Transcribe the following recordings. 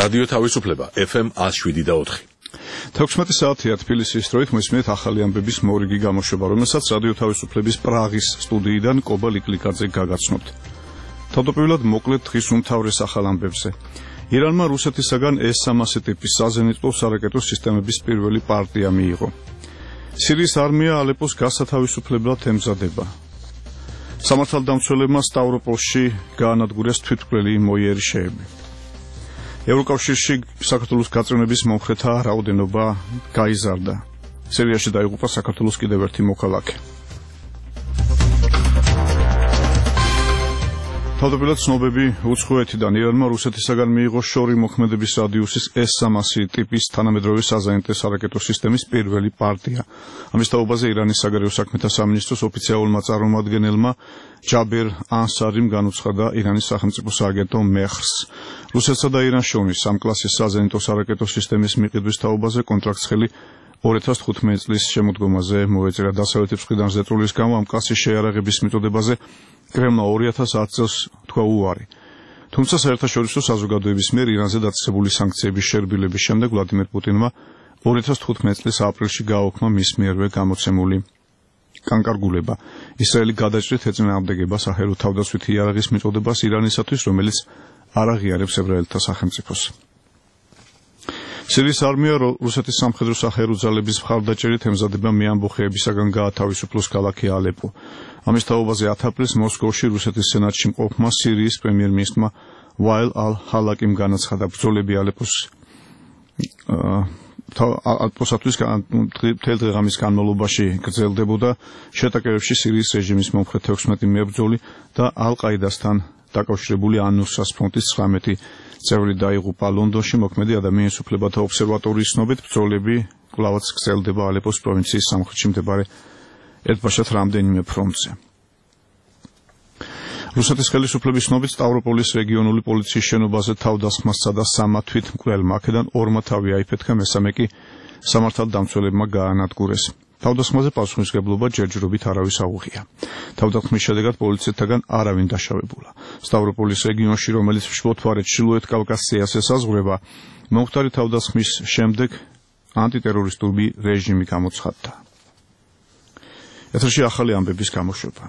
რადიო თავისუფლება FM 107.4. 16 საათია თბილისის დროით მოსმენთ ახალი ამბების მორიგი გამოშვება, რომელსაც რადიო თავისუფლების პრაღის სტუდიიდან კობა ლიკლიკაძე გაგაცნობთ. თავდაპირველად მოკლედ დღის უმთავრეს ახალ ამბებზე. ირანმა რუსეთისაგან S-300 ტიპის საზენიტო სარაკეტო სისტემების პირველი პარტია მიიღო. სირიის არმია ალეპოს გასათავისუფლებლად ემზადება. სამართალდამცველებმა სტავროპოლში გაანადგურეს თვითმკვლელი მოიერიშეები. ევროკავშირში საქართველოს გაწევნების მომხრეთა რაოდენობა გაიზარდა. სირიაში დაიღუპა საქართველოს კიდევ ერთი მოქალაქე. თავდაპირველად ცნობები უცხოეთიდან ირანმა რუსეთისაგან მიიღო შორი მოქმედების რადიუსის S-300 ტიპის თანამედროვე საზაინტე სარაკეტო სისტემის პირველი პარტია. ამის თაობაზე ირანის საგარეო საქმეთა სამინისტროს ოფიციალურმა წარმომადგენელმა ჯაბერ ანსარიმ განუცხადა ირანის სახელმწიფო სააგენტო მეხრს. რუსეთსა და ირანს შორის ამ კლასის საზაინტო სარაკეტო სისტემის მიყიდვის თაობაზე კონტრაქტს ხელი 2015 წლის შემოდგომაზე მოეწერა. დასავლეთის მხრიდან ზეწოლის გამო ამ კლასის შეიარაღების მიწოდებაზე კრემლმა 2010 წელს თქვა უარი. თუმცა საერთაშორისო საზოგადოების მიერ ირანზე დაწესებული სანქციების შერბილების შემდეგ ვლადიმერ პუტინმა 2015 წლის აპრილში გააუქმა მის მიერვე გამოცემული კანკარგულება. ისრაელი გადაჭრით ეწინააღმდეგება სახელო თავდაცვითი იარაღის მიწოდებას ირანისათვის, რომელიც არ აღიარებს ებრაელთა სახელმწიფოს. სირიის არმია რუსეთის სამხედრო საჰაერო ძალების მხარდაჭერით ემზადება მეამბოხეებისაგან გაათავისუფლოს ქალაქი ალეპო. ამის თაობაზე 10 ապრილს მოსკოვში რუსეთის სენატში მყოფმა სირიის პრემიერ-მინისტრმა ვაილ ალ-ჰალაკიმ განაცხადა, ბრძოლები ალეპოსათვის მთელ დღე-ღამის განმავლობაში გრძელდებოდა. შეტაკებებში სირიის რეჟიმის მომხრე 16 მებრძოლი და ალ-ყაიდასთან დაკავშირებული ანუსრას ფრონტის 19 წევრი დაიღუპა. ლონდონში მოქმედი ადამიანის უფლებათა ობსერვატორიის ცნობით ბრძოლები კვლავაც გრძელდება ალეპოს პროვინციის სამხრეთში მდებარე ერთბაშად რამდენიმე ფრონტზე. რუსეთის ხელისუფლების ცნობით სტავროპოლის რეგიონული პოლიციის შენობაზე თავდასხმას სცადა 3 თვითმკვლელმა, აქედან 2 თავი აიფეთქა, მესამე კი სამართალდამცველებმა გაანადგურეს. თავდასხმაზე პასუხისმგებლობა ჯერჯერობით არავის აუღია. თავდასხმის შედეგად პოლიციეთაგან არავინ დაშავებულა. სტავროპოლის რეგიონში, რომელიც მშობლთვარე ჩრდილოეთ კავკასიას ესაზღვრება, მომხდარი თავდასხმის შემდეგ ანტიტერორისტული რეჟიმი გამოცხადდა. ეთერში ახალი ამბების გამოშვება.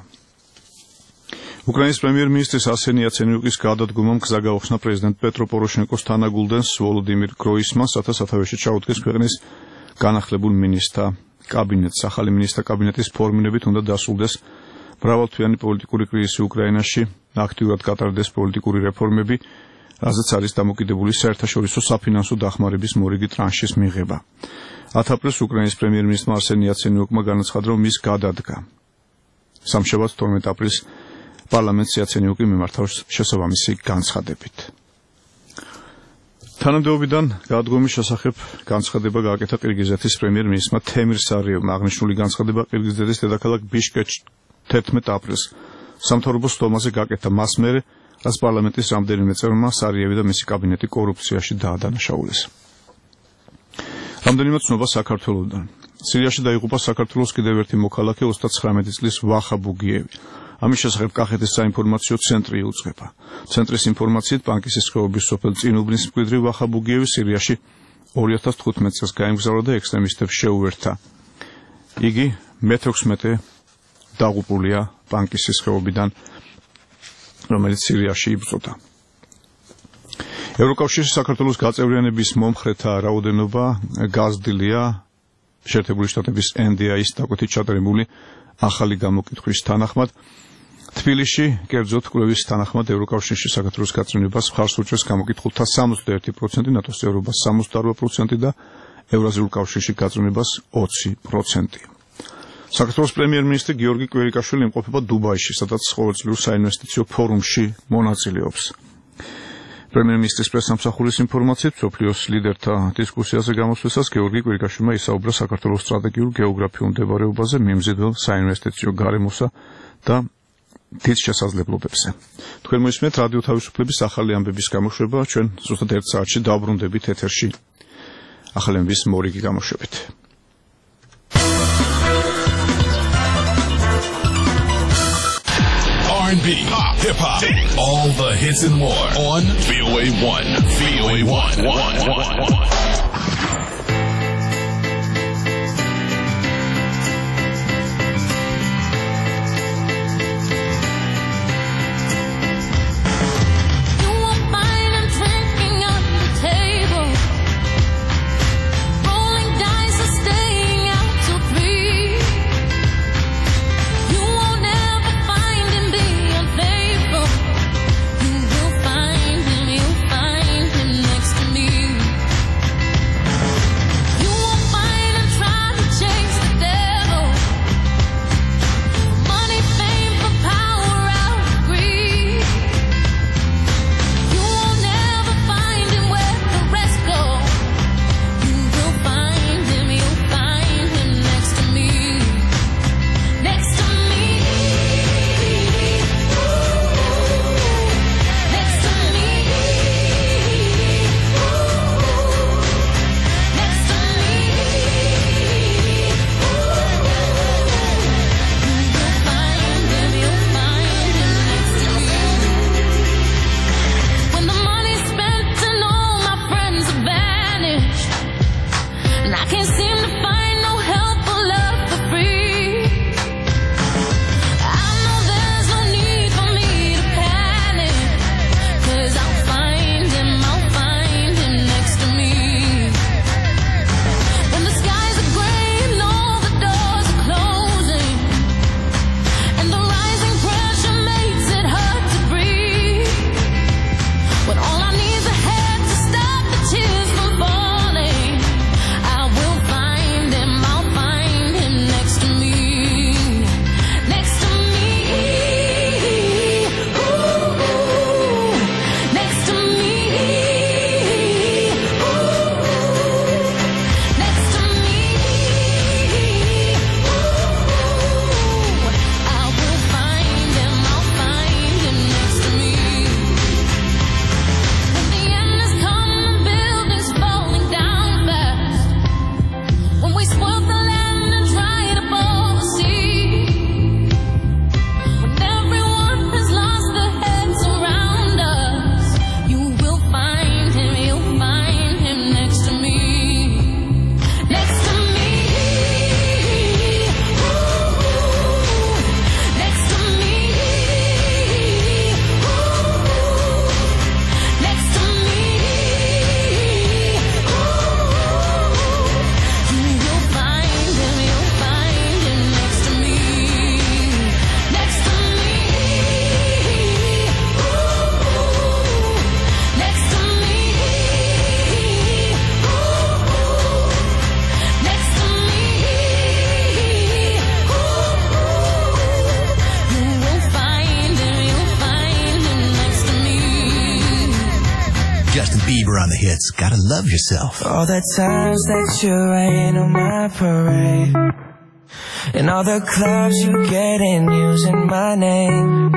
უკრაინის პრემიერ-მინისტრის არსენი იაცენიუკის გადადგომამ გზა გაუხსნა პრეზიდენტ პეტრო პოროშენკოს თანაგულდენს ვოლოდიმირ გროისმანს, რათა სათავეში ჩაუდგეს ქვეყნის განახლებულ მინისტრთა კაბინეტს. ახალი მინისტრთა კაბინეტის ფორმირებით უნდა დასრულდეს მრავალთვიანი პოლიტიკური კრიზისი უკრაინაში, აქტიურად გატარდეს პოლიტიკური რეფორმები, რაზეც არის დამოკიდებული საერთაშორისო საფინანსო დახმარების მორიგი ტრანშის მიღება. 10 აპრილს უკრაინის პრემიერ-მინისტრმა არსენი იაცენიუკმა განაცხადა, რომ ის გადადგა. სამშაბათს 12 აპრილს პარლამენტს იაცენიუკი მიმართავს შესაბამისი განცხადებით. თანამდებობიდან გადადგომის შესახებ განცხადება გააკეთა ყირგიზეთის პრემიერ-მინისტრმა თემირ სარიევმა. აღნიშნული განცხადება ყირგიზეთის დედაქალაქ ბიშკეკში 11 აპრილს სამთავრობო სტომაზე გააკეთა მას მერე, რაც პარლამენტის რამდენიმე წევრმა სარიევი და მისი კაბინეტი კორუფციაში დაადანაშაულეს. რამდენიმე ცნობა საქართველოსდან. სირიაში დაიღუპა საქართველოს კიდევ ერთი მოქალაქე 39 წლის ვახა ბუგიევი. ამის შესახებ კახეთის საინფორმაციო ცენტრი იუწყება. ცენტრის ინფორმაციით ბანკის სხეობის სოფელ წინუბნის მკვიდრი ვახა ბუგიევი სირიაში 2015 წელს გაემგზავრა და ექსტრემისტებს შეუერთდა. იგი მე-16 დაღუპულია ბანკის სხეობიდან, რომელიც სირიაში იბრძოდა. ევროკავშირში საქართველოს გაწევრიანების მომხრეთა რაოდენობა გაზრდილია შეერთებული შტატების NDI-ის დაკვეთით ჩატარებული ახალი გამოკითხვის თანახმად. თბილისში კერძოდ კვლევის თანახმად ევროკავშირში საქართველოს გაწევრიანებას მხარს უჭერს გამოკითხულთა 61%, ნატოს წევრობას 68% და ევრაზიულ კავშირში გაწევრიანებას 20%. საქართველოს პრემიერ-მინისტრი გიორგი კვირიკაშვილი იმყოფება დუბაიში, სადაც ყოველწლიურ საინვესტიციო ფორუმში მონაწილეობს. პრემიერ-მინისტრის პრესსამსახურის ინფორმაციით, მსოფლიოს ლიდერთა დისკუსიაზე გამოსვლისას გიორგი კვირიკაშვილმა ისაუბრა საქართველოს სტრატეგიულ გეოგრაფიულ მდებარეობაზე, მიმზიდველ საინვესტიციო გარემოსა და დიდ შესაძლებლობებზე. თქვენ მოისმენთ რადიო თავისუფლების ახალი ამბების გამოშვება, ჩვენ ზუსტად 1 საათში დავბრუნდებით ეთერში ახალი ამბების მორიგი გამოშვებით. R&B, pop, hip-hop, all the hits and more on VOA 1. VOA 1. On the hits, gotta love yourself. All the times that you rain on my parade, and all the clubs you get in using my name.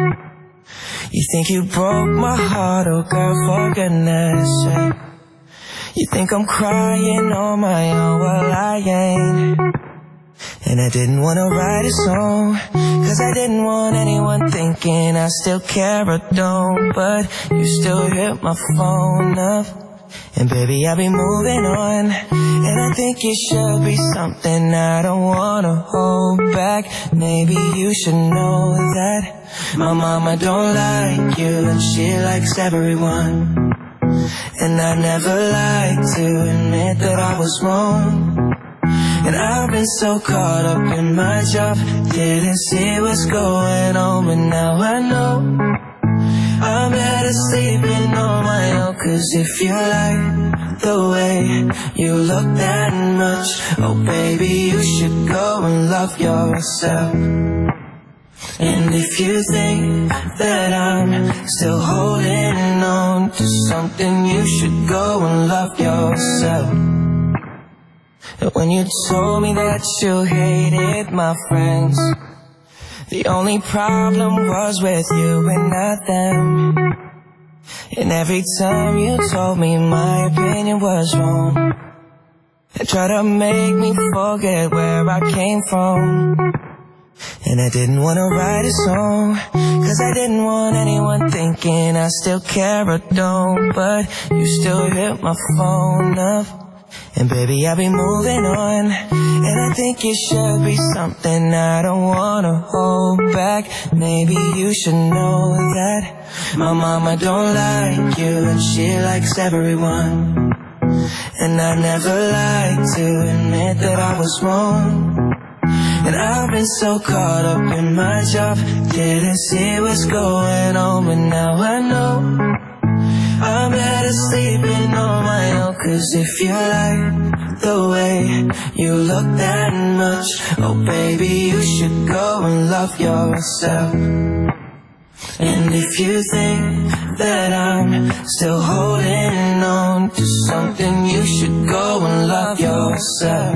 You think you broke my heart, oh girl, for goodness sake. You think I'm crying on my own, well I ain't. And I didn't want to write a song, cause I didn't want anyone thinking I still care or don't. But you still hit my phone up, and baby, I'll be moving on. And I think it should be something I don't wanna hold back. Maybe you should know that my mama don't like you, and she likes everyone. And I never like to admit that I was wrong. And I've been so caught up in my job, didn't see what's going on. But now I know I'm better sleeping on my own. Cause if you like the way you look that much, oh baby, you should go and love yourself. And if you think that I'm still holding on to something, you should go and love yourself. When you told me that you hated my friends, the only problem was with you and not them. And every time you told me my opinion was wrong, and tried to make me forget where I came from. And I didn't want to write a song, 'cause I didn't want anyone thinking I still care or don't, but you still hit my phone up. And baby, I'll be moving on, and I think it should be something I don't wanna hold back. Maybe you should know that my mama don't like you, and she likes everyone. And I never like to admit that I was wrong. And I've been so caught up in my job, didn't see what's going on, but now I know I'm better sleeping on my own. 'Cause if you like the way you look that much, oh baby, you should go and love yourself. And if you think that I'm still holding on to something, you should go and love yourself.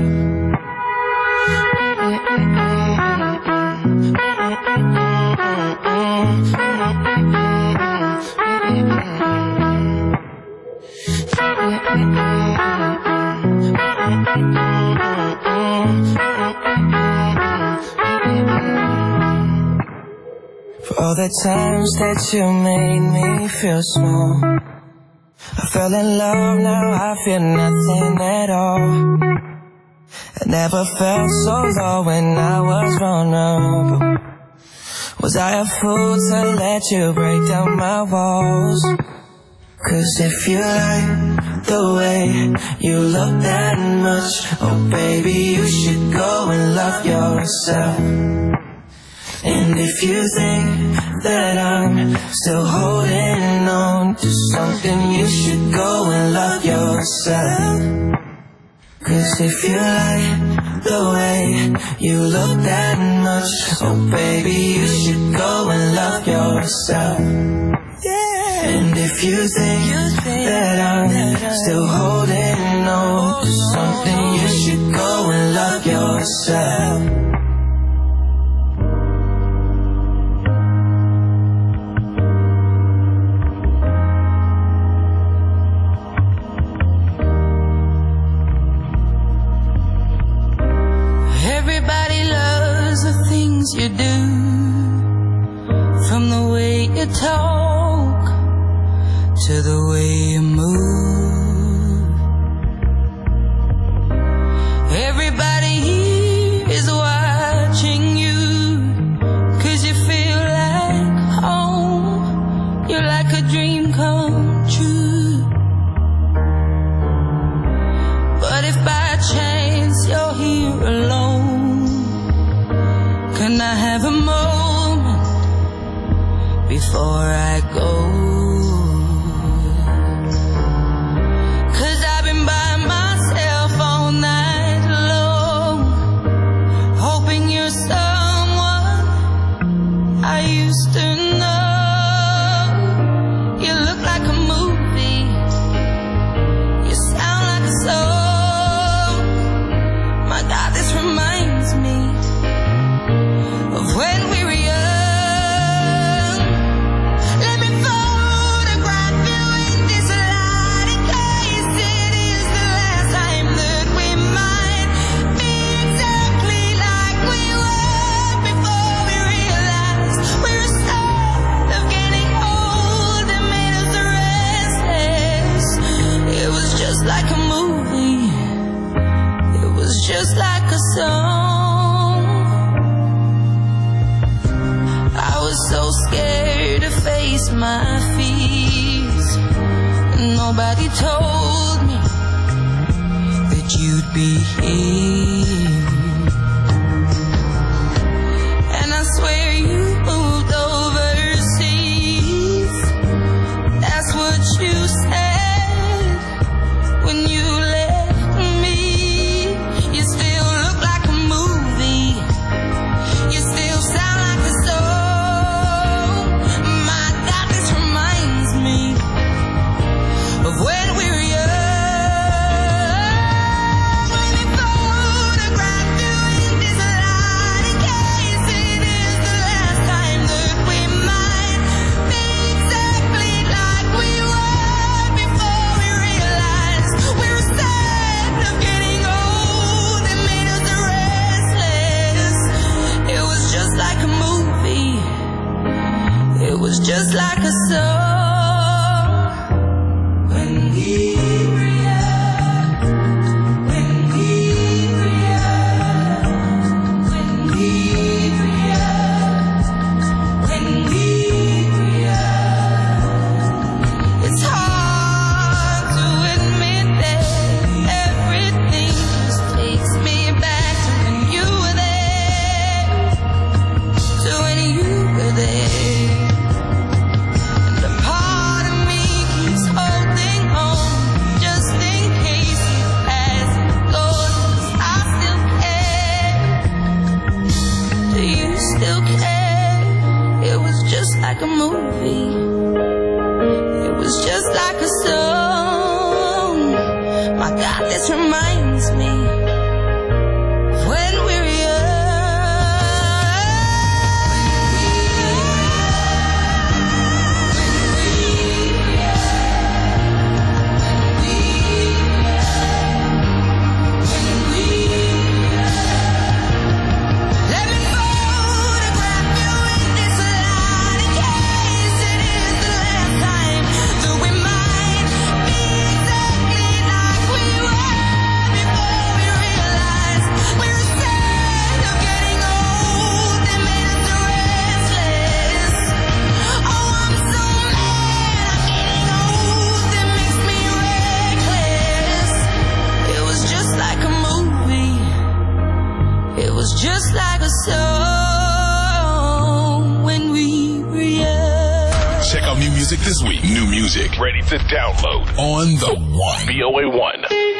For all the times that you made me feel small, I fell in love, now I feel nothing at all. I never felt so low when I was vulnerable. Was I a fool to let you break down my walls? 'Cause if you like the way you look that much, oh baby, you should go and love yourself. And if you think that I'm still holding on to something, you should go and love yourself. 'Cause if you like the way you look that much, oh baby, you should go and love yourself. And if you think that I'm still holding on to something, you should go and love yourself. Everybody loves the things you do, from the way you talk to the way you move. Everybody here is watching you, 'cause you feel like home. You're like a dream come true. But if by chance you're here alone, can I have a moment before I go? Just like a song. I was so scared to face my fears. Nobody told me that you'd be here. And I swear you moved overseas. That's what you said when you left me. You still look like a movie. You still sound like a song. My God, this reminds me of when we were young. When they photographed was just like a song. When we react, when we react, when we react, when we react. It's hard to admit that everything just takes me back to when you were there, to when you were there. And a part of me keeps holding on, just in case you pass and go, 'cause I still care. Do you still care? It was just like a movie. It was just like a song. My God, this reminds me of when we were Let me photograph you in this light in case it is the last time that we might be exactly like we were before we realized we're a sign of getting old that made us restless. Oh, I'm so mad I'm getting old that makes me reckless. It was just like a movie. It was just like a song when we react. Check out new music this week. New music ready to download on the One. VOA One.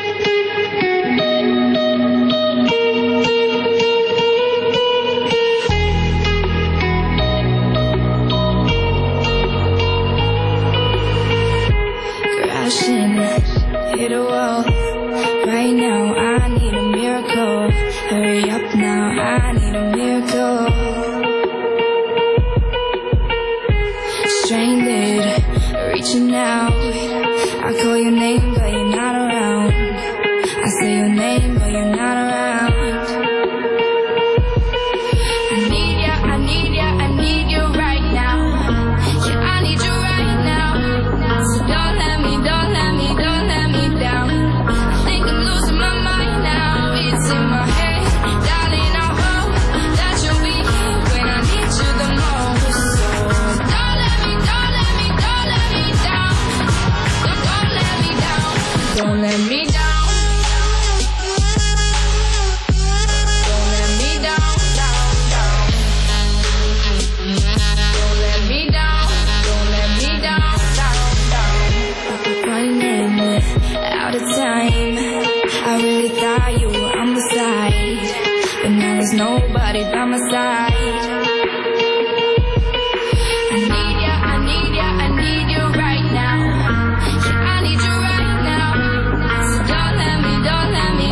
Crashing, hit a wall. Right now, I need a miracle. Hurry up now, I need a miracle. Stranded, reaching out. I call your name, but you're not around. I say your name, but you're not around. I need ya, I need ya, I need you right now. Yeah, I need you right now. So don't let me down. I think I'm losing my mind now. It's in my head, darling. I hope that you'll be here when I need you the most. So don't let me down. Don't let me down. Don't let me down. Don't let me down, down. Don't let me down. Don't let me down, down. Running out of time. I really thought you were on my side, but now there's nobody by my side. I need ya, I need ya, I need you right now. Yeah, I need you right now. So don't let me down.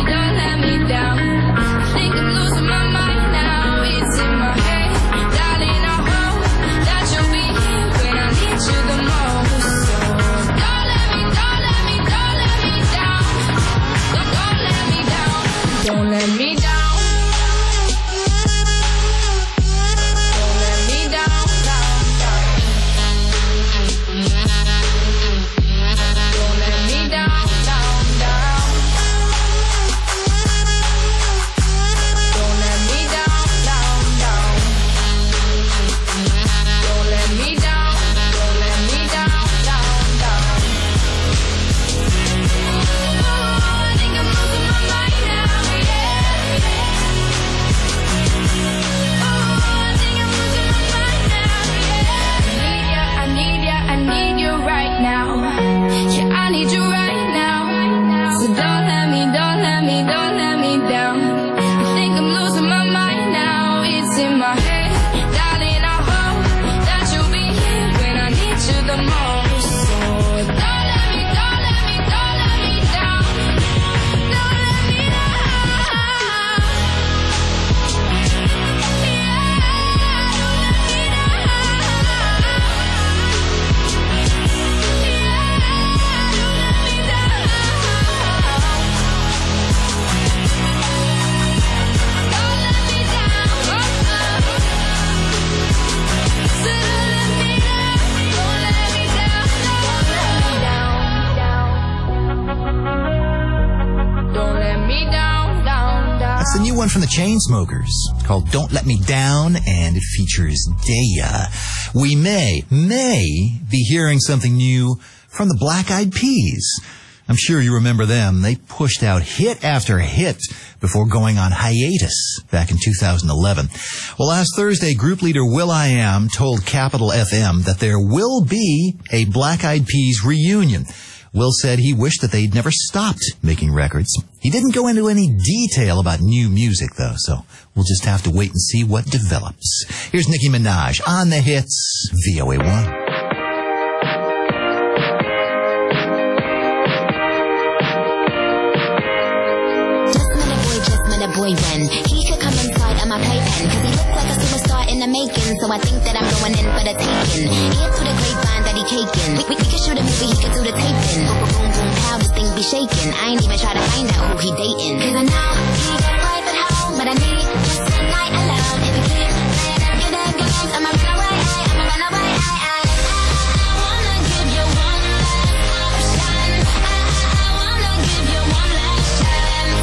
I think I'm losing my mind now. It's in my head, darling. I hope that you'll be here when I need you the most. So don't let me down. Don't let me down. Don't let me down. new one from the Chainsmokers called Don't Let Me Down, and it features Daya. We may be hearing something new from the Black Eyed Peas. I'm sure you remember them. They pushed out hit after hit before going on hiatus back in 2011. Well, last Thursday, group leader will.i.am told Capital FM that there will be a Black Eyed Peas reunion. Will said he wished that they'd never stopped making records. He didn't go into any detail about new music, though, so we'll just have to wait and see what develops. Here's Nicki Minaj on the hits, VOA1. Boy, when he could come inside of my playpen, cause he looked like a superstar in the making, so I think that I'm going in for the taking. Hear through the grapevine that he caking. We could shoot a movie, he could do the taping. Boom, boom, boom, pow, this thing be shaking. I ain't even try to find out who he dating, cause I know he got a wife at home, but I need just a night alone. If he keeps playing them good games, I'ma run away, I'ma run away, I wanna give you one last option. I wanna give you one last chance.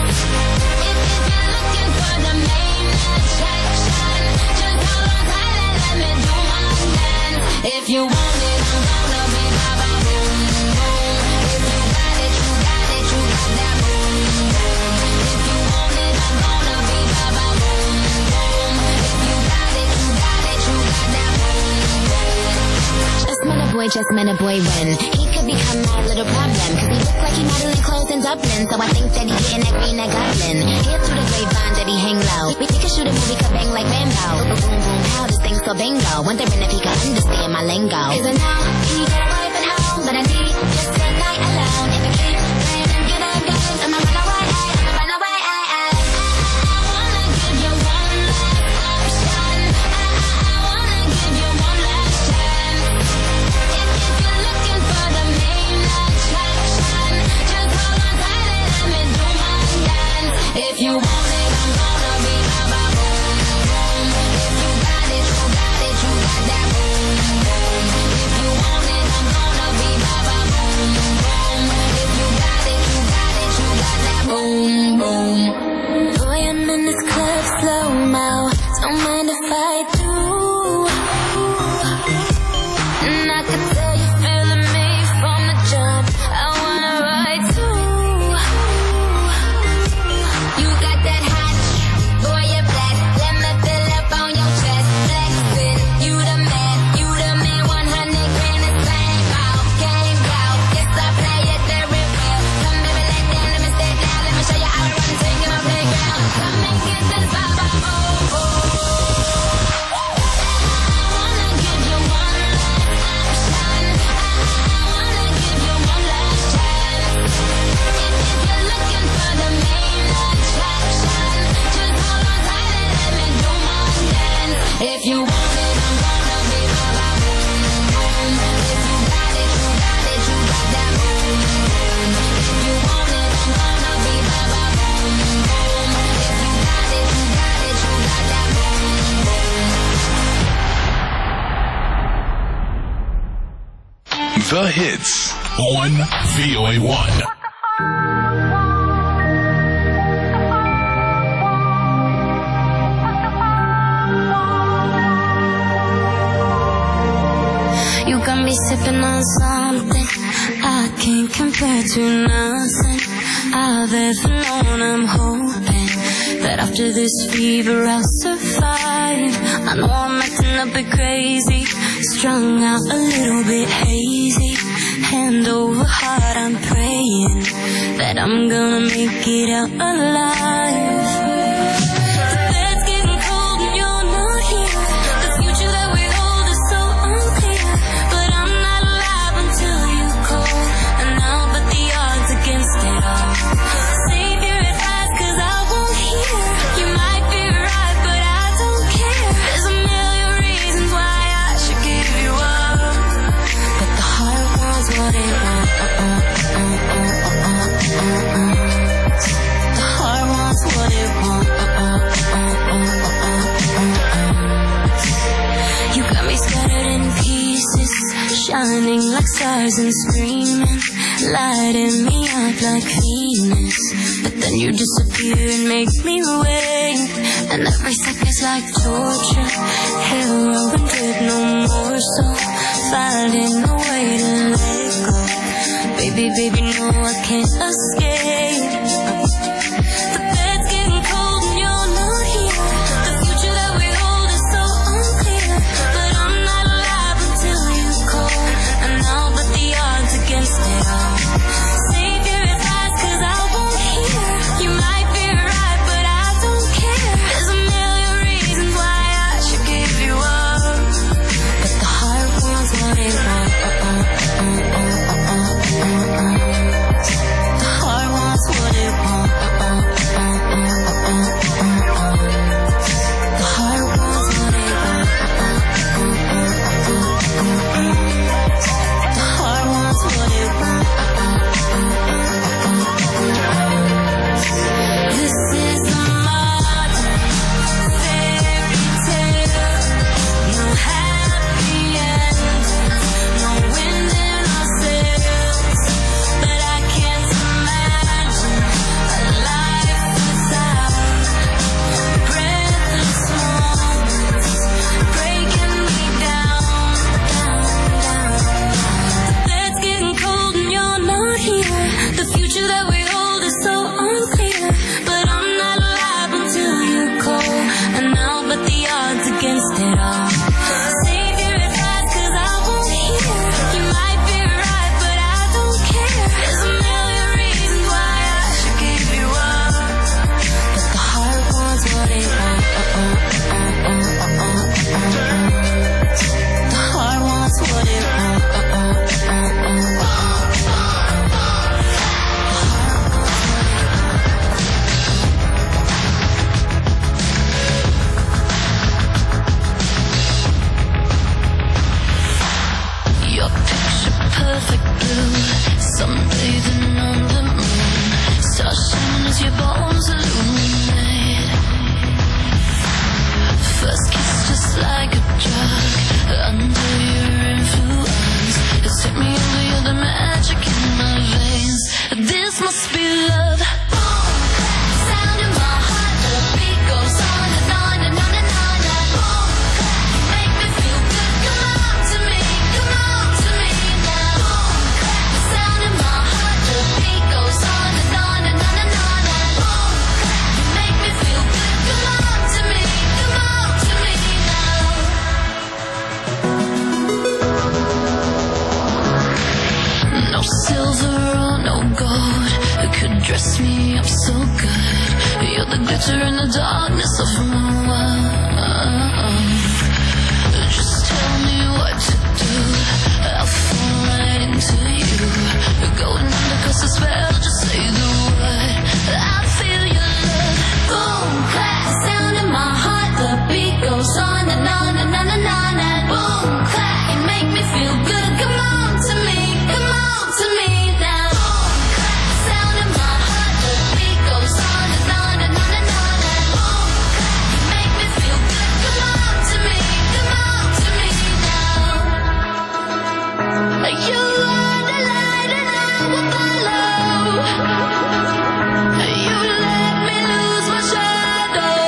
For the main attraction, just hold on tight and let me do my dance. If you want it, I'm gonna be ba-ba boom boom. If you got it, you got it, you got that boom boom. If you want it, I'm gonna be ba-ba boom boom. If you got it, you got it, you got that boom boom. Just met a boy when he could become my little problem, cause he looked like he modeling clothes in Dublin, so I think that he getting that green, that goblin. Hear through the grapevine that he hang low. We could shoot a movie, could bang like Rambo. Boom, boom, boom, how this thing so bingo. Wondering if he could understand my lingo, cause I know he got a wife at home, but I need just a night alone. If he keeps playing them good games, I'ma run away, I'ma run away, I wanna give you one last option. I wanna give you one last chance. If you're looking for the main attraction, just hold on tight and let me do my dance. If you want it, I'm gonna be ba-ba boom boom. If you got it, you got it, you got that boom boom. If you want it, I'm gonna be ba-ba boom boom. If you got it, you got it, you got that boom boom. Boy, I'm in this club slow-mo, don't mind if I do. And I can tell you feeling me from the jump. I wanna ride too. You got that hot, boy, you're black. Let me fill up on your chest. Flexin', you the man, 100 grand is bang out, game out. Yes, I play it very well. Come baby, lay down, let me stay down. Let me show you how to run things in my playground. Come and get this ba-ba boom boom. I wanna give you one last option. I wanna give you one last chance. If you're looking for the main attraction, just hold on tight and let me do my dance. If you want it, I'm gonna be ba-ba boom boom. If you got it, you got it, you got that boom boom. If you want it, I'm gonna be ba-ba boom boom. If you got it, you got it, you got that boom boom. The hits on VOA1. You got me sipping on something I can't compare to nothing I've ever known. I'm hoping that after this fever I'll survive. I know I'm acting a bit crazy, strung out a little bit hazy. Hand over heart, I'm praying that I'm gonna make it out alive. Shining like stars and screaming lighting me up like Venus. But then you disappear and make me wait, and every second's like torture. Heroin did no more, so finding a way to let go. Baby, baby, no, I can't escape. The bed's getting cold and you're not here. The future that we hold is so unclear, but I'm not alive until you call, and I'll bet the odds against it all. Save your advice, 'cause I won't hear. You might be right, but I don't care. There's a million reasons why I should give you up, but the heart wants what it wants. The heart wants what it wants. The heart wants what it wants. The heart wants what it wants. This is a modern fairy tale. No happy endings, no wind in our sails. But I can't imagine a life without breathless moments breaking me down, down, down. The bed's getting cold and you're not here. The future that we hold is so unclear, but I'm not alive until you call, and I'll bet the odds against it all. Save your advice, 'cause I won't hear. You might be right, but I don't care. There's a million reasons why I should give you up, but the heart wants what it wants. The heart wants what it wants. Your picture perfect blue, sunbathing on the moon, stars shining as your bones illuminate. First kiss just like a drug, under your influence, it's hit me over, you're the magic in my veins. This must be love. Sound in my heart, the beat goes on and on and on and on and on. Make me feel good, come on to me now. Sound in my heart, the beat goes on and on and on and on and on. Make me feel good, come on to me now. No silver or no gold could dress me up so good. You're the glitter in the darkness of my world. Just tell me what to do, I'll fall right into you. Going under 'cause the spell, just say the word. I feel your love. Boom, clap, sound in my heart, the beat goes on and on and on and on and boom, clap, you make me feel good. Come on to me now. Sound in my heart, the beat goes on and on and on and on and boom, clap, you make me feel good. Come on to me now. You are the light and I will follow. You let me lose my shadow.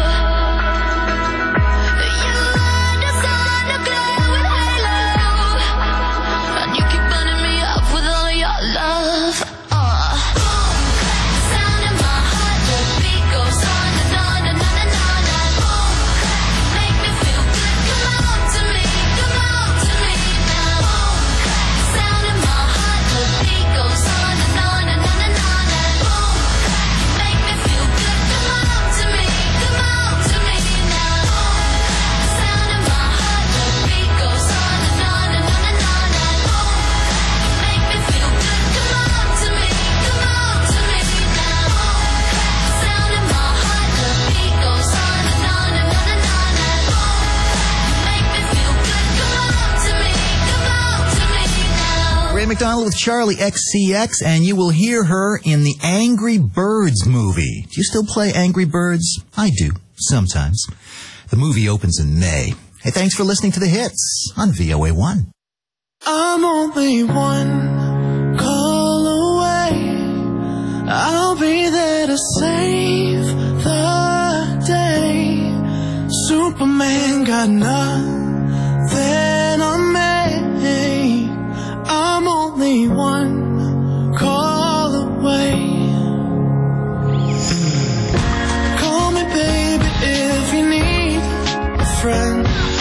You are the sun, the glowing halo, and you keep burning me up with all your love. Sound in my heart, the beat goes on and on and on and on and boom, make me feel good. Come on to me now. Sound in my heart, the beat goes on and on and on and on and boom, make me feel good. Come on to me now. Sound in my heart, the beat goes on and on and on and on and boom, make me feel good. Come on to me now. Sound in my heart, the beat goes on and on and on and on and boom, make me feel good. Come on to me now. Ray McDonald with Charlie XCX, and you will hear her in the Angry Birds movie. Do you still play Angry Birds? I do, sometimes. The movie opens in May. Hey, thanks for listening to The Hits on VOA1. I'm only one call to save the day. Superman got nothing on me. I'm only one call away. Call me baby if you need a friend.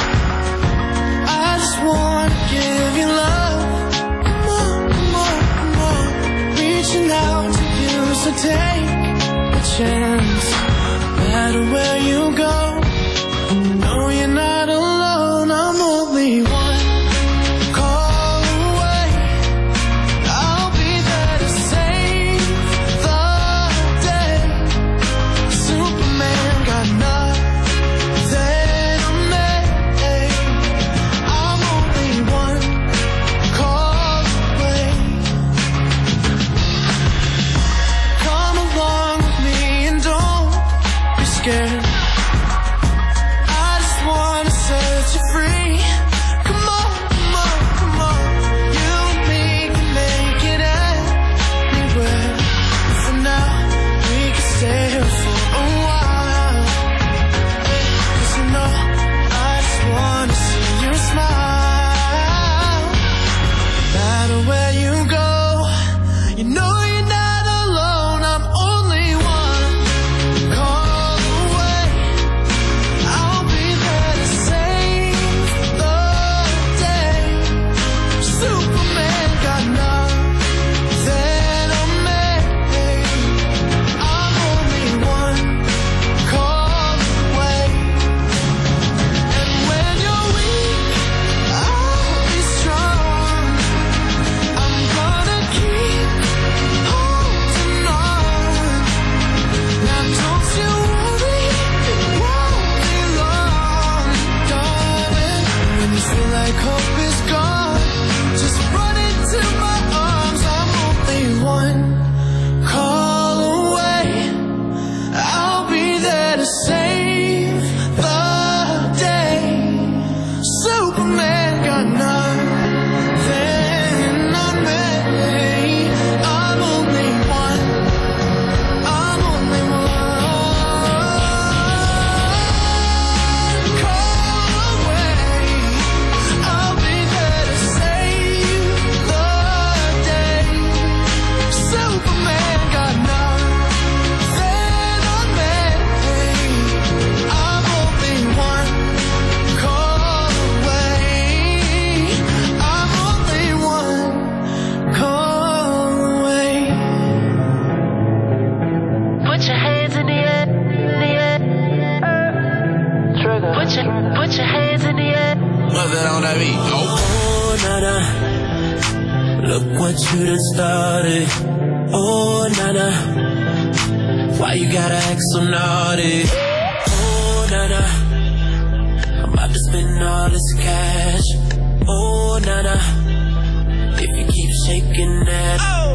I just wanna give you love. Come on, come on, come on. Reaching out to you, so take a chance. No matter where you go, no, you're not alone. I'm only one call away. I'll be there to save the day. Superman got nothing on me. I'm only one call away. Come along with me and don't be scared. I just wanna set you free. Come on, come on, come on. You and me can make it anywhere. For now, we can stay here for a while. 'Cause you know, I just wanna see you smile. No matter where you go, you know you're not alone. I'm only one call away. I'll be there to save the day. Superman got nothing on me. I'm only one call away. And when you're weak, I'll be strong. I'm gonna keep holding on. Now don't you worry, it won't be long, darling. When you feel like hope is gone, just run into my arms. I'm only one call away. I'll be there to save the day. Superman got nothing on me. I'm only one. I'm only one call away. I'll be there to save the day. Superman got nothing on me. I'm only one call away. I'm only one call away. Put your hands in the air, in the air. Trigger. Put your hands in the air. What's that on that beat? Oh, nana, look what you done started. Oh, nana, why you gotta act so naughty? Oh, nana, I'm about to spend all this cash. Oh, nana, if you keep shaking that. Oh,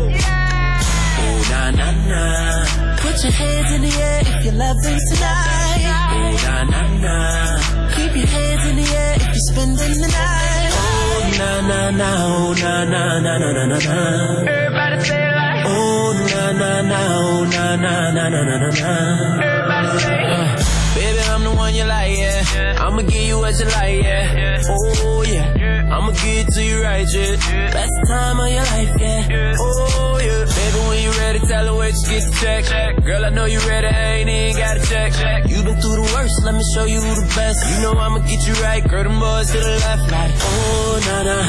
na na na. Put your hands in the air if you're loving tonight. Oh, na na na. Keep your hands in the air if you're spending the night. Oh, na na na. Oh, na na na na na na na. Everybody say it like. Oh, na na na. Oh, na na na na na na na. Everybody say it. Baby, I'm the one you like, yeah. I'ma give you what you like, yeah. Oh, yeah. I'ma give it to you right, yeah. Best time of your life, yeah. Oh, yeah. Baby, when you ready, tell her where you get the check. Girl, I know you ready, I ain't even gotta check. You been through the worst, let me show you who the best. You know I'ma get you right, girl, them boys to the left. Like, oh, na-na,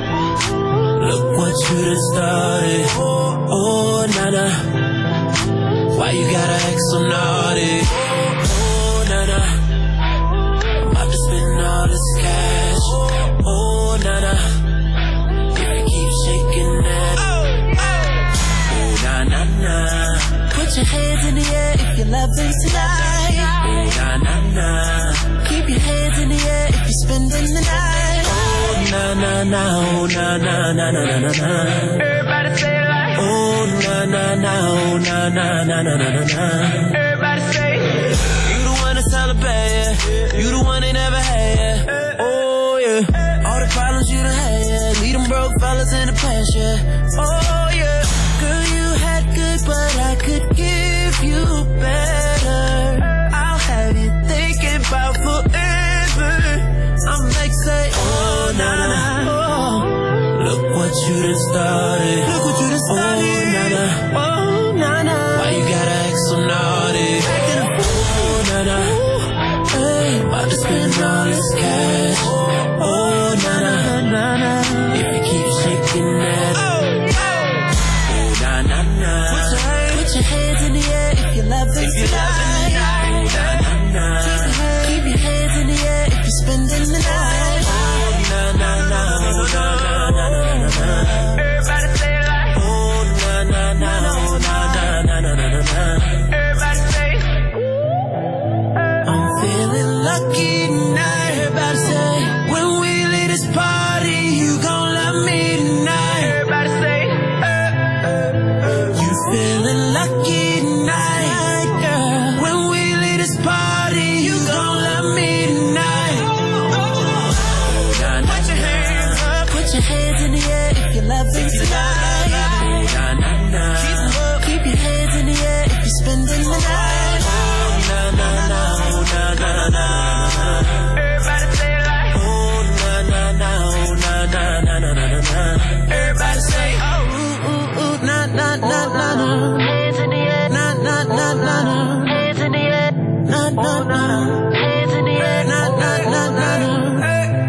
look what you done started. Oh, na-na, why you gotta act so naughty? Oh, na-na, I'm about to spend all this cash. Oh, na-na, if you keep shaking that. Oh, na-na-na, put your hands in the air if you're loving tonight. Oh, na-na-na, keep your hands in the air if you're spending the night. Oh, na-na-na, oh, na-na-na-na-na-na-na. Everybody say it like. Oh, na-na-na, oh, na-na-na-na-na-na. Everybody say it. You the one to celebrate, yeah. You the one they never had, yeah. Oh, yeah. All the problems you done had, yeah. Leave them broke fellas in the past, yeah. Oh, yeah. Girl, you had good, but I could give you done started. Look what you done started. Oh, Nana. Oh, Nana. Why you gotta act so naughty? Oh, Nana. Hey, about to spend all this cash. Oh, Nana. If you keep shaking that. Oh, Nana. Put your hands in the air if you love it tonight. Oh, Nana. Keep your hands in the air if you're spending the night. Everybody say it like. Everybody say. I'm feeling lucky tonight. Everybody say, when we leave this party, you gon' love me tonight. Everybody say. You feeling lucky tonight, girl. When we leave this party, you gon' love me tonight. Put your hands up, put your hands in the air if you love it tonight. Keep your hands in the air if you're spending the night. Everybody say it like. Everybody say, oh, ooh, ooh, ooh, na, na, na, na, na. Hands in the air. Na, na, na, na, na. Hands in the air. Na, na, na. Hands in the air. Na, na, na, na, na.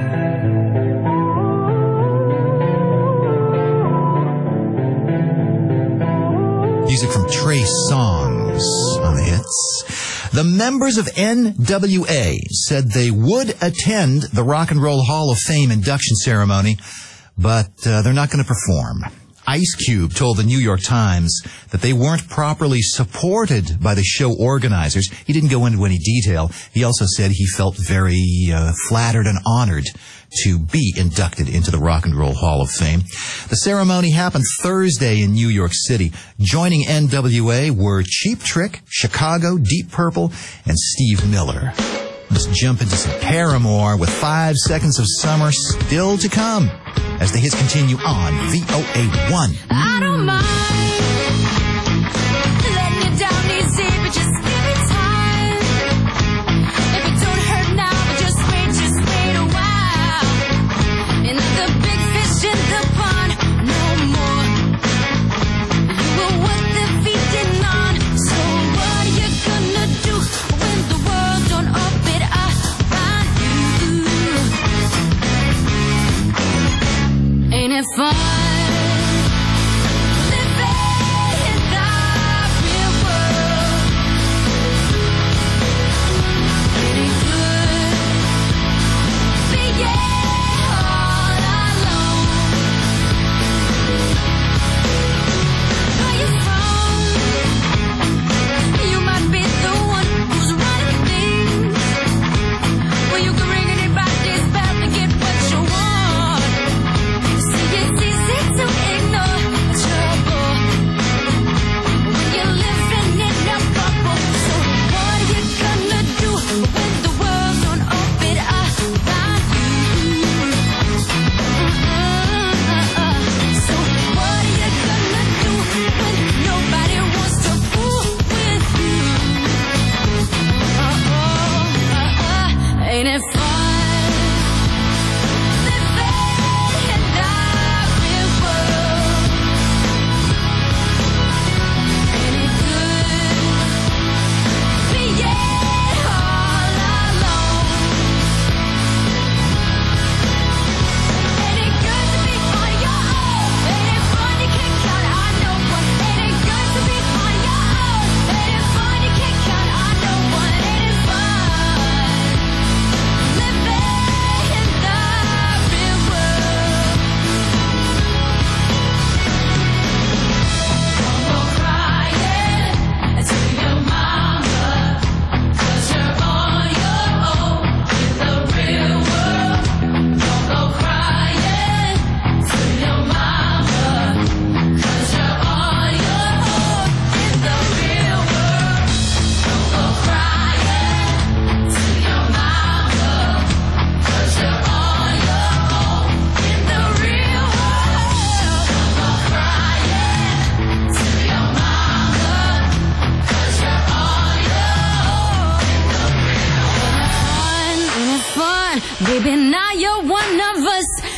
Music from Trey Songz on the hits. The members of NWA said they would attend the Rock and Roll Hall of Fame induction ceremony, but they're not going to perform. Ice Cube told the New York Times that they weren't properly supported by the show organizers. He didn't go into any detail. He also said he felt very flattered and honored to be inducted into the Rock and Roll Hall of Fame. The ceremony happened Thursday in New York City. Joining NWA were Cheap Trick, Chicago, Deep Purple, and Steve Miller. Let's jump into some Paramore with 5 Seconds of Summer still to come as the hits continue on VOA1. I don't mind letting you down easy, but just give me time. If it don't hurt now, but just wait a while. And the big fish in the pond, no more. You were what they're feeding on. So what are you gonna do when the world don't orbit around you? Ain't it fun? Anybody's bound to get what you want. See, it's easy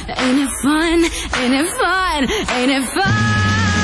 Ain't it fun? Ain't it fun? Ain't it fun?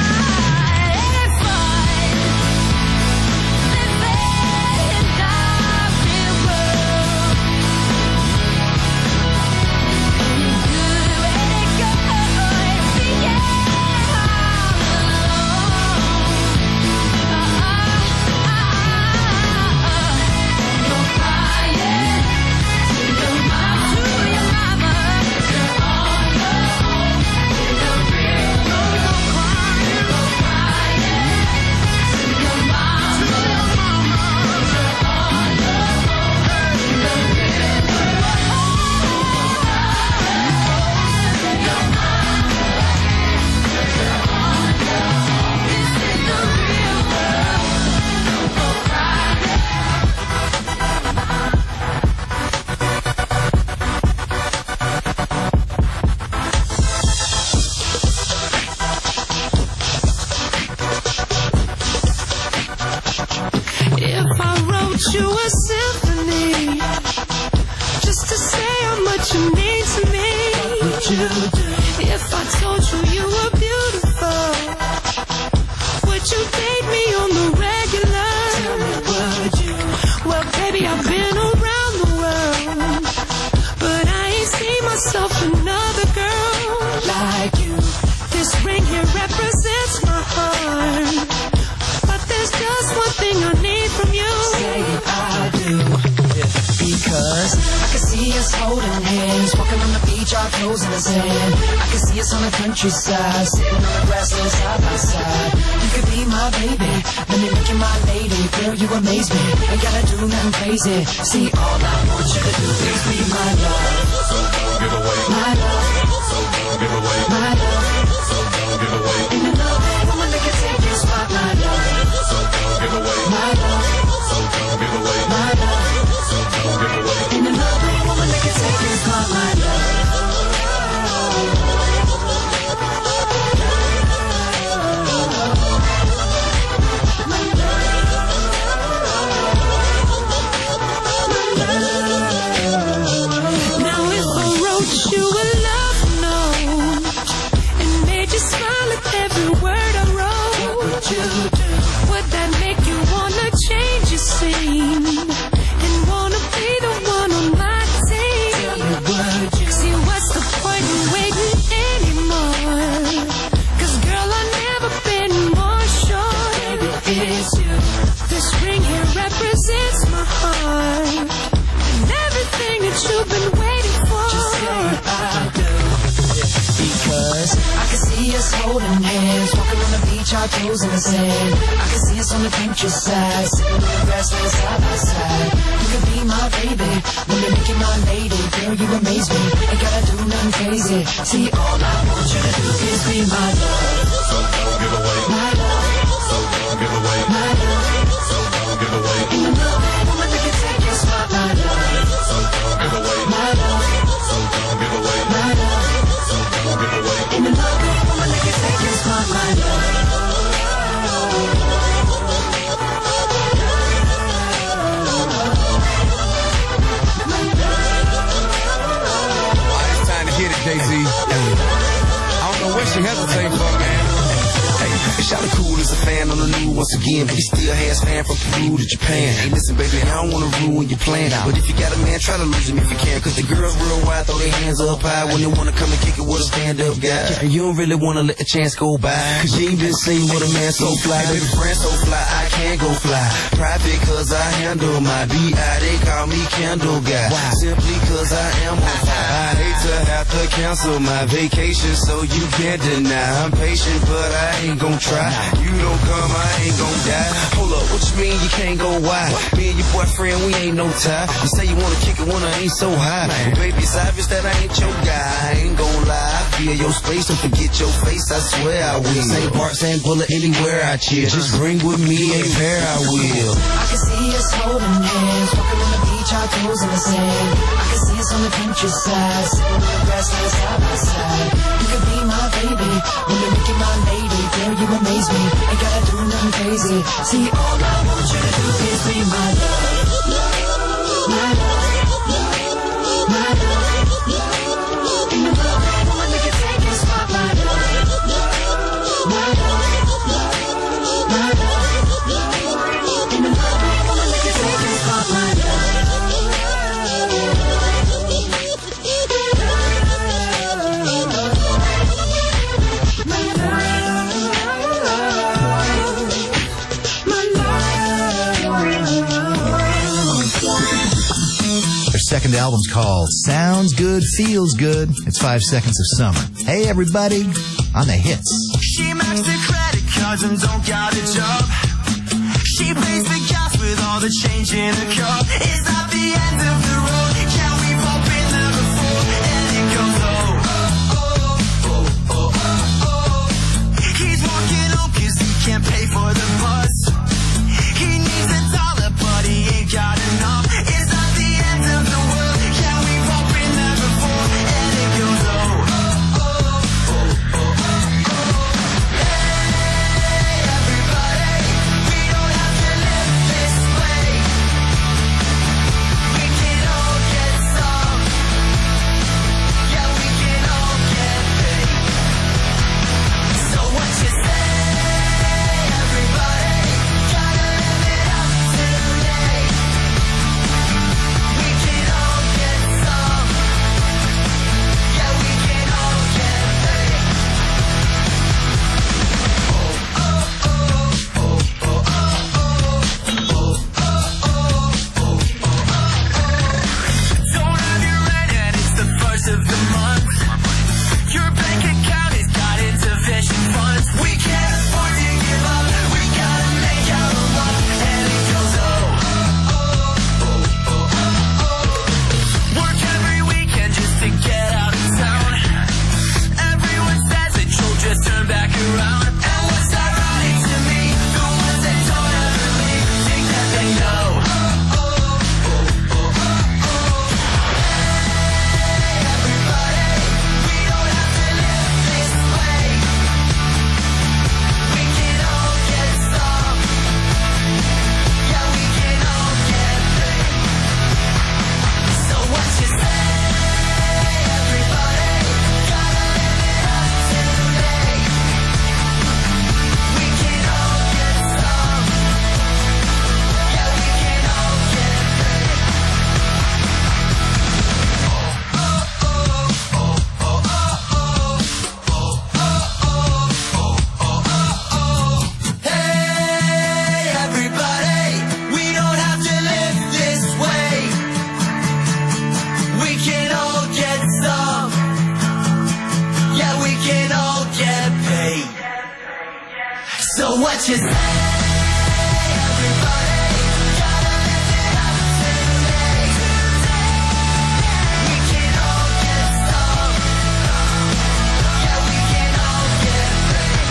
You a symphony, just to say how much you mean to me. What would you do if I told you you were beautiful? Would you date me on the regular? Tell me, would you? Well, baby, I've been around the world, but I ain't seen myself another girl like you. This ring here represents my heart, but there's just one thing I need from you. Say I do, because I can see us holding hands, walking on the beach, our toes in the sand. I can see us on the countryside, sitting on the grassland side by side. You could be my baby, let me make you my lady. Girl, you amaze me, ain't gotta do nothing crazy. See, all I want you to do is be my love. So don't give away my love. So don't give away my love. So don't give away. Ain't another woman that can take your spot, my love. So don't give away my love. So don't give away my love. So don't give away. Ain't another woman that can take your spot, my love. Now if I wrote you a love note and made you smile at every word I wrote, what would you do? Would that make you wanna change your scene and wanna be the one on my team? Tell me, would you? See, what's the point in waiting anymore? 'Cause girl, I've never been more sure. Baby, it's you. This ring here represents my heart and everything that you've been waiting for. Just say I do, because I can see us holding hands, walking on the beach, our toes in the sand. I can see us on the countryside, sitting on the grassland side by side. You could be my baby, let me make you my lady. Girl, you amaze me, ain't gotta do nothing crazy. See, all I want you to do is be my love. So don't give away my love. So don't give away my love. So don't give away. Ain't another woman that can take your spot, my love. So don't give away my love. So don't give away my love. So don't give away. Ain't another woman that can take your spot, my love. It's time to hit it, Jay-Z. I don't know what she hesitating for, man. Hey, shout out cool as a fan on the new once again, but he still has fan from Peru to Japan. Hey, listen, baby, I don't wanna ruin your plan, but if you got a man, try to lose him if you can. 'Cause the girls real wide, throw their hands up high when they wanna come and kick it with a stand-up guy. And you don't really wanna let the chance go by, 'cause you ain't been seen with a man so fly. Baby, friend so fly, I can't go fly. Private 'cause I handle my B.I. They call me Candle Guy. Simply 'cause I am on fire. I hate to have to cancel my vacation, so you can't deny. I'm patient, but I ain't gon' try. You don't come, I ain't gon' die. Hold up, what you mean you can't go wide? Me and your boyfriend, we ain't no tie. You say you wanna kick it when I ain't so high. Well, baby, it's obvious that I ain't your guy. I ain't gon' lie. I feel your space and forget your face, I swear I will. Same part, same bullet, anywhere I chill. Just bring with me a pair, I will. I can see us holding hands, walking on the beach, our toes in the sand. I can see us on the countryside, sitting on the grassland side by side. You could be my baby, let me make you my lady. Girl, you amaze me, ain't gotta do nothing crazy. See, all I want you to do is be my love. My love, my love. Ain't another woman second album's called Sounds Good, Feels Good. It's 5 Seconds of Summer. Hey, everybody, on the hits. She maxed her credit cards and don't got a job. She pays the gas with all the change in her car. Is that the end of the road? Yeah, we've all been there before. And it goes, oh, oh, oh, oh, oh, oh. He's walking home 'cause he can't pay for the bus. He needs $1, but he ain't got enough. Is that the end of the world? Yeah, we've all been there before. And it goes, oh, oh, oh, oh, oh, oh. Hey, everybody, we don't have to live this way. We can all get some. Yeah, we can all get paid. So what you say, everybody? Gotta live it up today. We can all get some. Yeah, we can all get paid. Oh, oh, oh, oh, oh, oh, oh, oh, oh, oh, oh. Don't have your rent and it's the first of the month. Your bank account has got insufficient funds. We can't afford to give up. We gotta make out a lot. And it goes, oh, oh, oh, oh, oh, oh. Work every weekend just to get out of town. Everyone says that you'll just turn back around. And what's ironic to me, the ones that don't ever leave think that they know. Oh, oh, oh, oh, oh. Hey, everybody, we don't have to live this way. We can all get some. Yeah, we can all get paid. So what you say, everybody? Gotta live it up today. We can all get some. Yeah, we can all get paid. Hey, everybody, we don't have to live this way. We can all get some. Yeah, we can all get paid. So what you say, everybody? Gotta live it up today. We can all get some. Yeah, we can all get paid.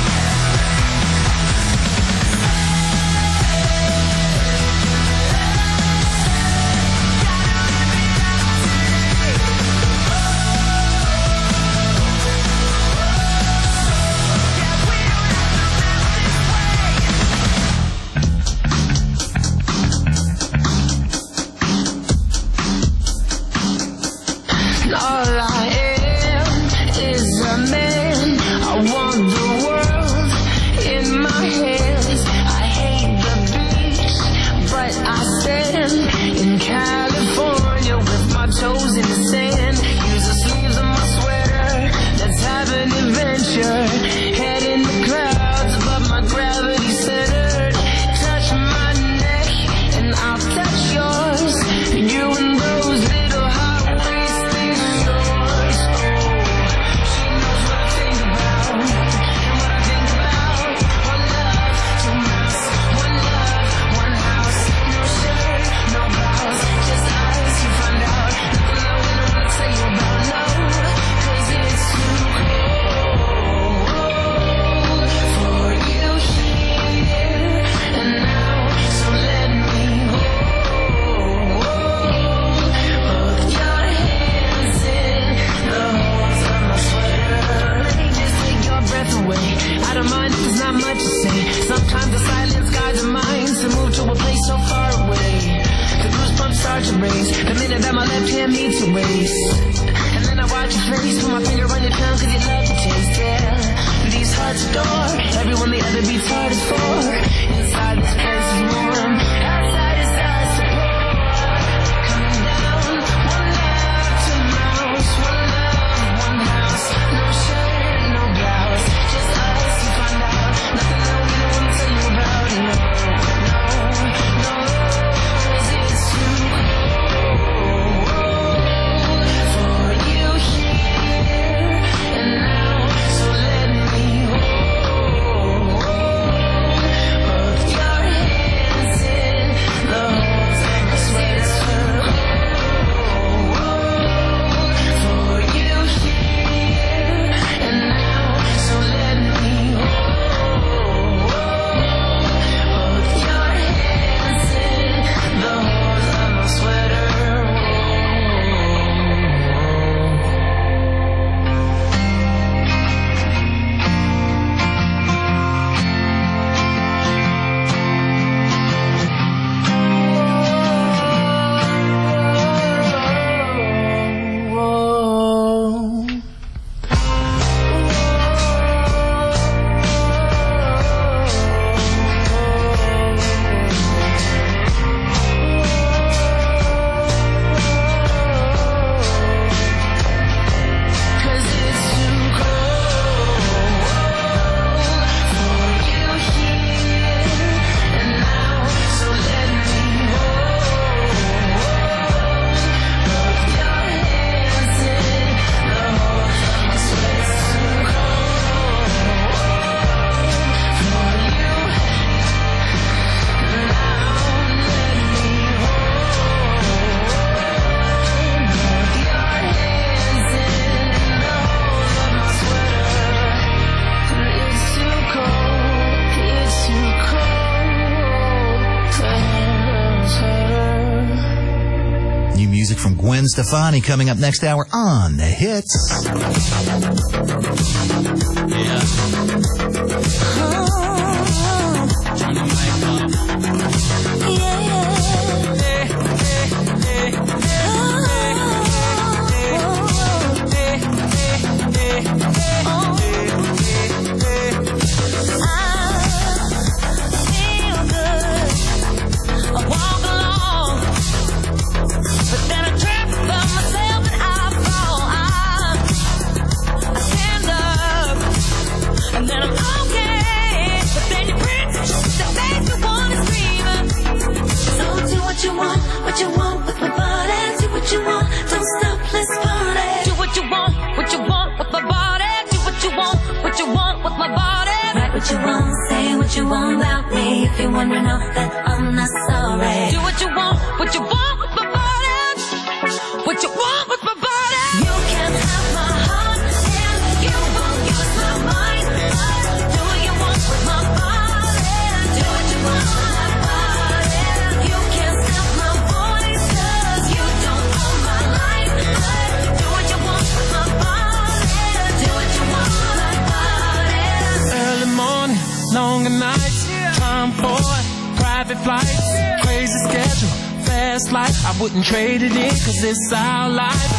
All I am is a man. I want the world in my hands. I hate the beach, but I stand in California with my toes in the sand. Use the sleeves of my sweater. Let's have an adventure. Head in the clouds above my gravity centered. Touch my neck and I'll touch yours. You and those little hot waist things of yours. She knows what I think about and what I think about. One love, two mouths. One love, one house. No shirt, no blouse, just eyes. You find out nothing I wouldn't wanna tell you about. No, 'cause it's too cold for you here and now. So let me hold your hands in the holes of my sweater. Let me just take your breath away. I don't mind if there's not much to say. Sometimes the silence guides the mind to move to a place so far away. The goosebumps start to raise the minute that my left hand meets your waist. And then I watch your face, put my finger on your tongue 'cause you love the taste, yeah. These hearts adore everyone the other beats hard is for. Inside this place is warm, outside is ice to pour. Coming down, one love, two mouths. One love, one house. No shirt, no blouse, just us. You find out nothing that we don't wanna tell you about. No, no, no, 'cause it's too cold from Gwen Stefani coming up next hour on The Hits. What you want with my body? Do what you want, don't stop, let's party. Do what you want with my body. Do what you want with my body. Write what you want, say what you want about me. If you wanna know that I'm not sorry. Do what you want with my body. What you want with my body. You can have my heart and you won't use my mind. Do what you want with my body. Do what you want with my body. You can't stop my voice 'cause you don't own my life. Do what you want with my body. Do what you want with my body. Early morning, longer nights, time for private flights, crazy schedule, fast life. I wouldn't trade it in 'cause it's our life.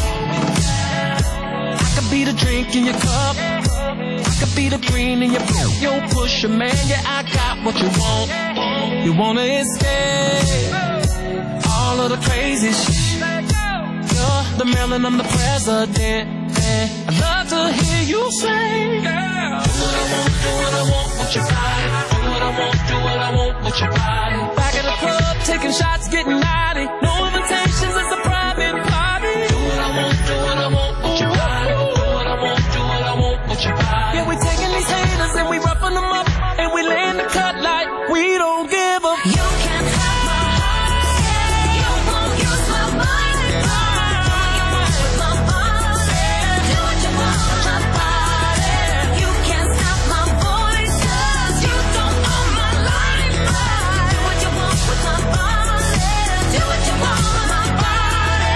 I could be the drink in your cup, I could be the green in your blue. Yo, push your man, yeah, I got what you want. You wanna escape all of the crazy shit. You're the Maryland, I'm the president. I'd love to hear you say, girl, do what I want with your body. Do what I want with your body. Back at the club, taking shots, getting naughty. No invitations, it's a private party. Do what I want with your body. Do what I want with your body. Yeah, we taking these haters and we roughing them up, and we laying the cut like we don't give a. You can't have my heart, you won't use my mind. Do what you want with my body. Do what you want with my body. You can't stop my voice 'cause you don't own my life. Do what you want with my body. Do what you want with my body.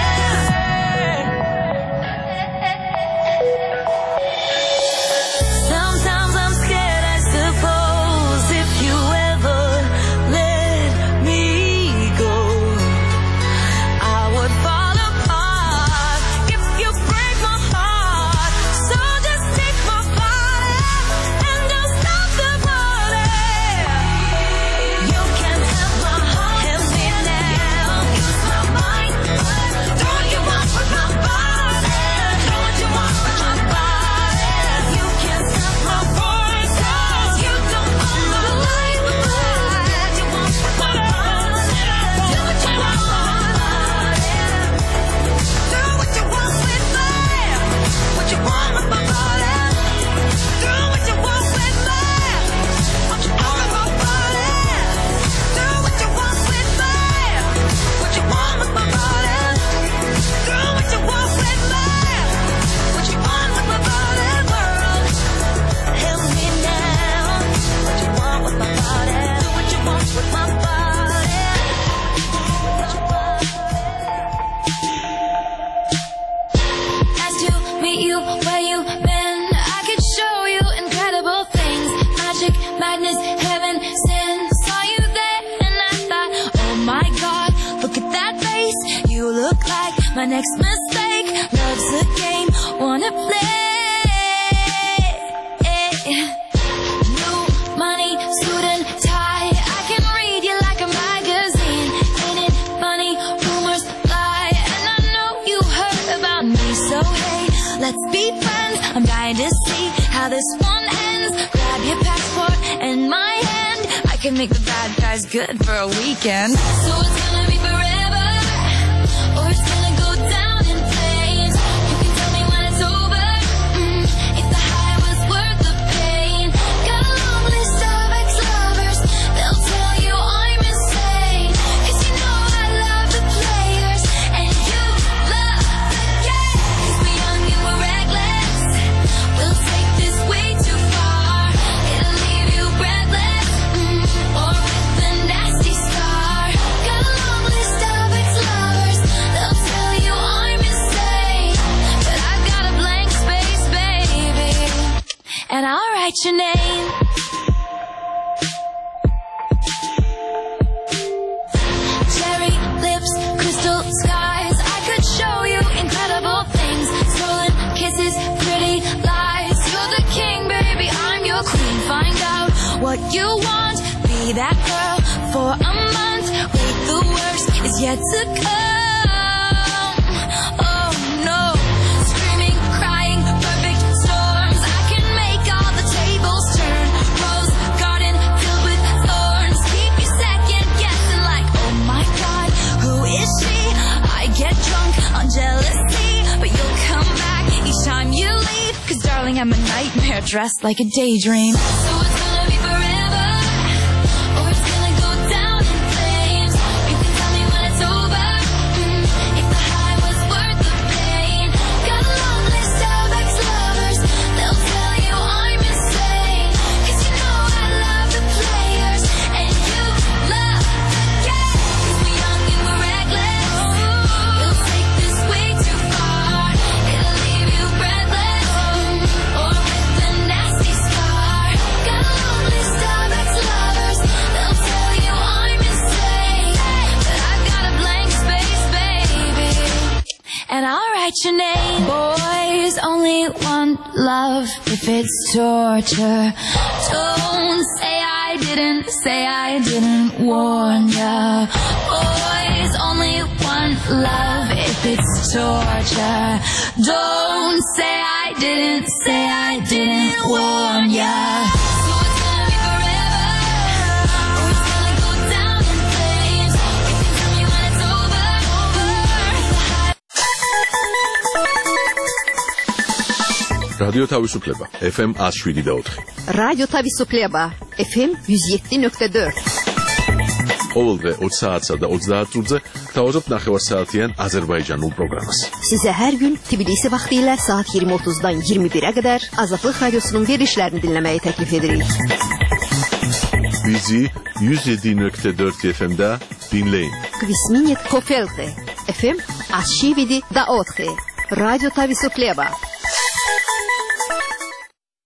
Sometimes I'm scared, I suppose, if you ever let me go, I would fall apart if you break my heart. So just take my body and don't stop the party. You can have my heart, have me now. Use my mind, do what you want with my body. Do what you want with my body. You can't stop my voice 'cause you don't own my life. Do what you want with my body. Do what you want with my body. Do what you want with me. What you want with my body. Do what you want with me. What you want with my body. Do what you want with me. What you want with my body. Do what you want with me. What you want with my body, world. Help me now. What you want with my body. Do what you want with my body. What you want. Asked to meet you where you've been. I could show you incredible things. Magic, madness, heaven, sin. Saw you there and I thought, oh my God, look at that face. You look like my next mistake. Love's a game, wanna play. New money, suit and tie. I can read you like a magazine. Ain't it funny? Rumors fly, and I know you heard about me. So hey, let's be friends. I'm dying to see how this one ends. Grab your passport and my hand. I can make the bad guys good for a weekend. So it's gonna be forever, or it's gonna go down in flames. You can tell me when it's over, if the high was worth the pain. Got a long list of ex-lovers, they'll tell you I'm insane. 'Cause you know I love the players, and you love the game. 'Cause we're young and we're reckless, we'll take this way too far. It'll leave you breathless, or with a nasty scar. Got a long list of write your name. Cherry lips, crystal skies, I could show you incredible things. Stolen kisses, pretty lies. You're the king, baby, I'm your queen. Find out what you want, be that girl for a month. Wait, the worst is yet to come. Oh no, screaming, crying, perfect storms. I can make all the tables turn. Rose garden filled with thorns. Keep you second guessing like, oh my God, who is she? I get drunk on jealousy, but you'll come back each time you leave. 'Cause darling, I'm a nightmare dressed like a daydream. So it's gonna be forever, or it's gonna go down in flames. You can tell me when it's over, if the high was worth the pain. Got a long list of ex-lovers, they'll tell you I'm insane. 'Cause you know I love the players, and you love the game. 'Cause we're young and we're reckless, we'll take this way too far. It'll leave you breathless, or with a nasty scar. Got a long list of ex-lovers, they'll tell you I'm insane. But I've got a blank space, baby, and I'll write your name. Boys only want love if it's torture. Don't say I didn't warn ya. Boys only want love if it's torture. Don't say I didn't warn ya. So it's gonna be forever, or it's gonna go down in flames. You can tell me when it's over. რადიო თავისუფლება FM 107.4. რადიო თავისუფლება FM 107.4. ყოველდღე 20 საათსა და 30 წუთზე გთავაზობთ ნახევარსაათიან აზერბაიჯანულ პროგრამას. Size her gün Tbilisi vaxtilə saat 20:30-dan 21-ə qədər Azadlıq Radiosunun verilişlərini dinləməyi təklif edirik. Bizi 107.4 FM-də dinləyin. Kvisminit Kofelte FM 107.4. Radyo Tavisufleba.